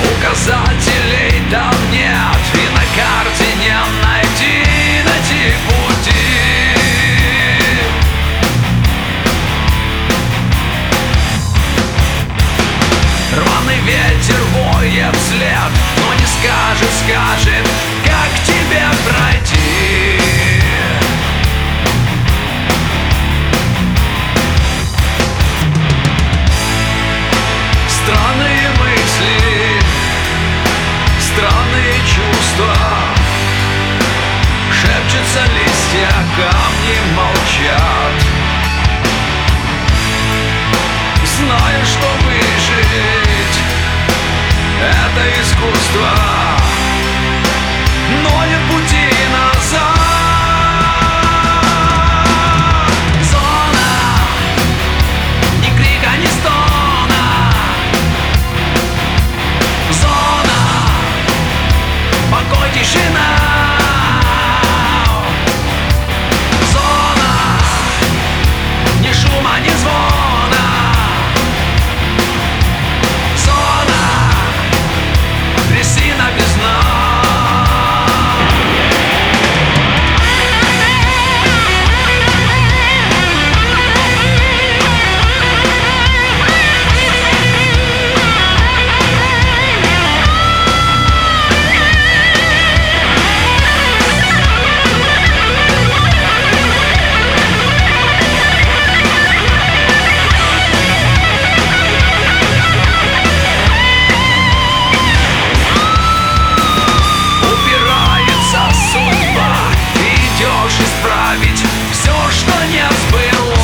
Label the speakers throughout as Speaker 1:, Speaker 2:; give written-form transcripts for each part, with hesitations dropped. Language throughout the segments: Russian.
Speaker 1: Указателей там нет, и на карте не найти пути. Рваный ветер воет вслед, но не скажет, как тебе пройти. Странные мысли, странные чувства, шепчутся листья, камни молчат. Знаю, что выжить — это искусство, но нет пути назад. Зона, ни крика, ни стона. Зона, покой, тишина. Зона, ни шума, ни звона. Зона, трясина без дна. Исправить все, что не сбылось.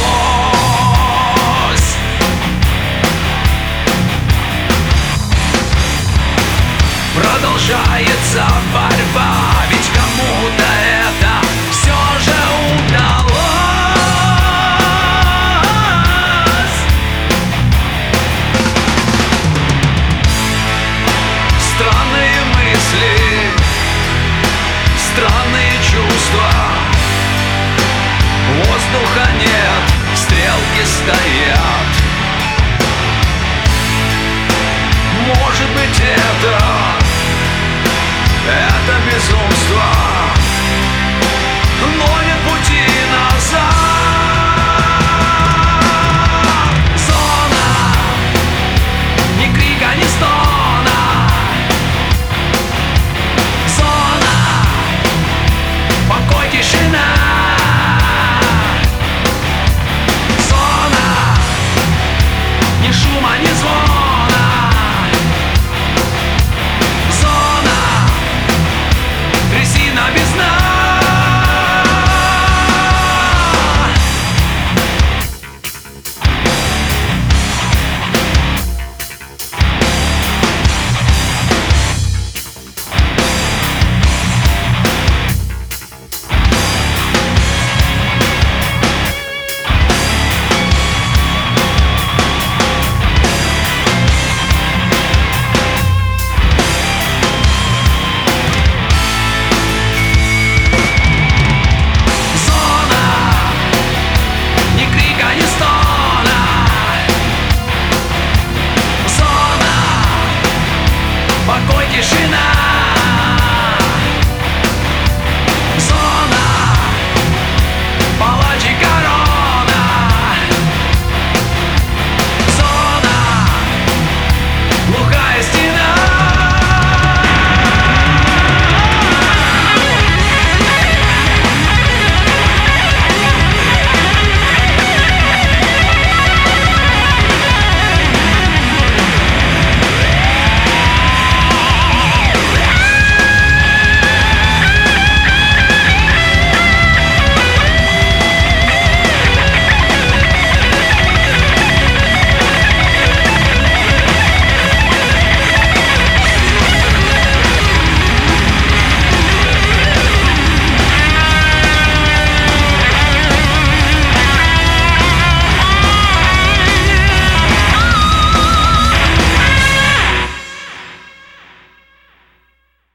Speaker 1: Продолжается борьба, ведь кому-то это все же удалось. Странные мысли, странные чувства. Воздуха нет, стрелки стоят. Может быть, это безумство, но нет пути назад. Зона, ни крика, ни стона. Зона, покой, тишина. Ни шума, ни звона. Зона, трясина без дна. Покой, тишина.